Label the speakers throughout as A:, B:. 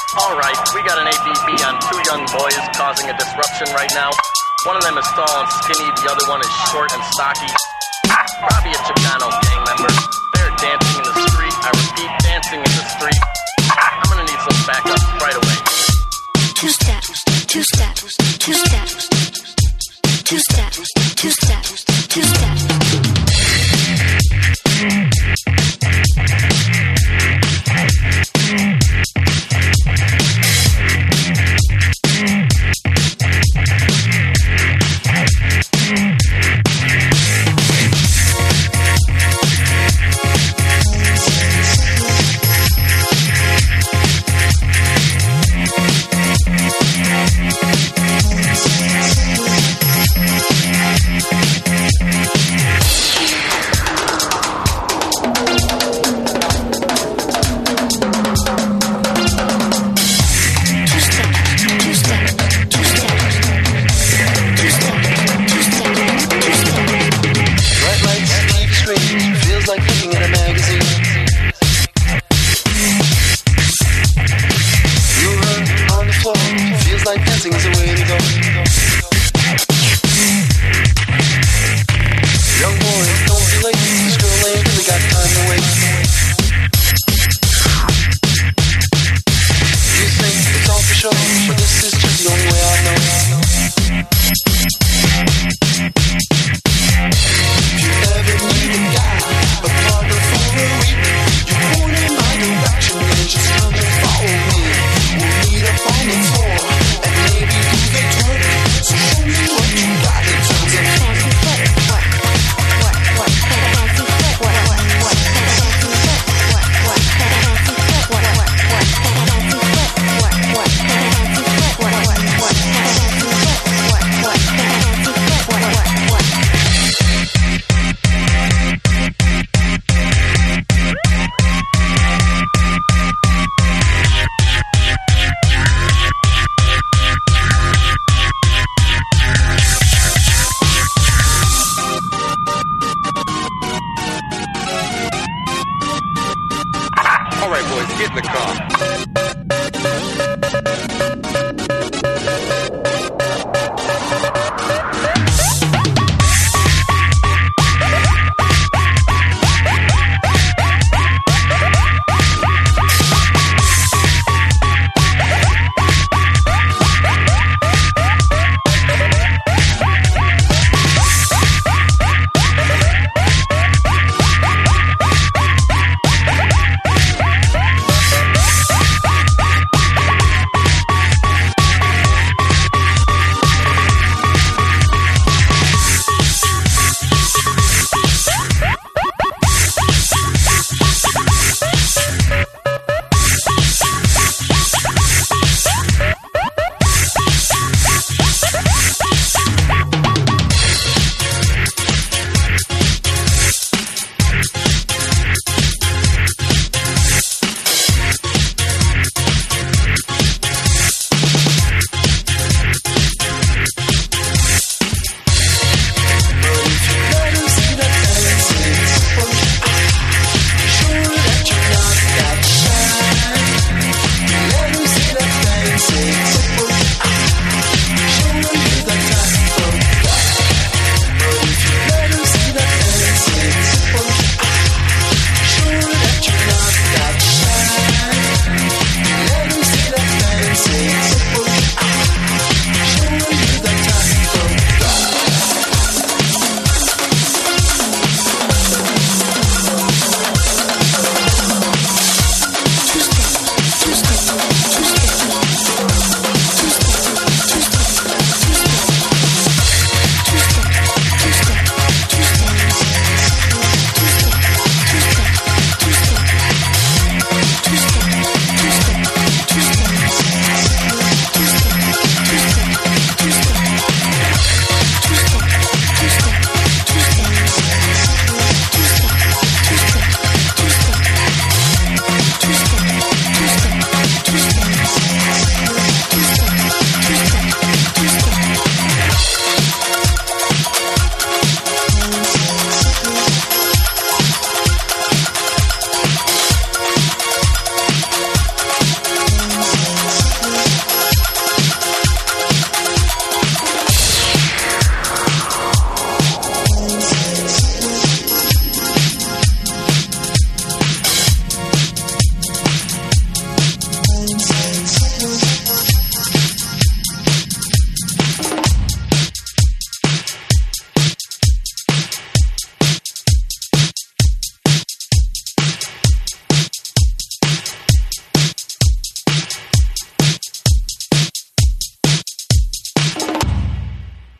A: Alright, we got an APB on two young boys causing a disruption right now. One of them is tall and skinny, the other one is short and stocky. Probably a Chicano gang member. They're dancing in the street. I repeat, dancing in the street. I'm gonna need some backup right away.
B: Two step, two step, two step, two step, two step, two step.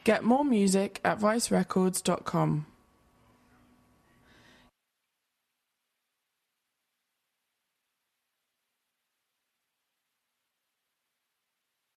C: Get more music at vicerecords.com.